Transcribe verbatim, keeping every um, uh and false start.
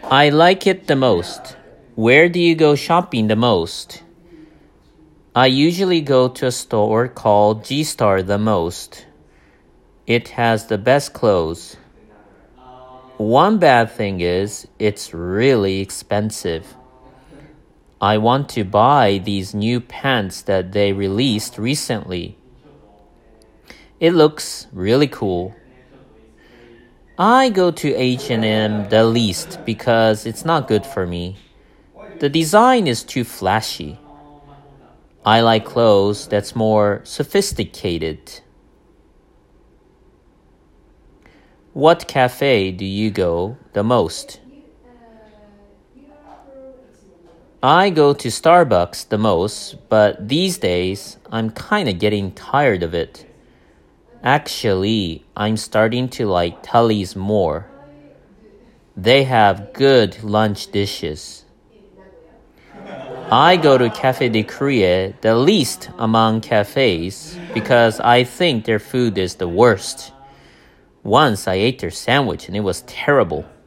I like it the most. Where do you go shopping the most? I usually go to a store called G-Star the most. It has the best clothes. One bad thing is it's really expensive. I want to buy these new pants that they released recently. It looks really cool. I go to H and M the least because it's not good for me. The design is too flashy. I like clothes that's more sophisticated. What cafe do you go the most? I go to Starbucks the most, but these days I'm kinda getting tired of it. Actually, I'm starting to like Tully's more. They have good lunch dishes. I go to Cafe de Korea the least among cafes because I think their food is the worst. Once I ate their sandwich and it was terrible.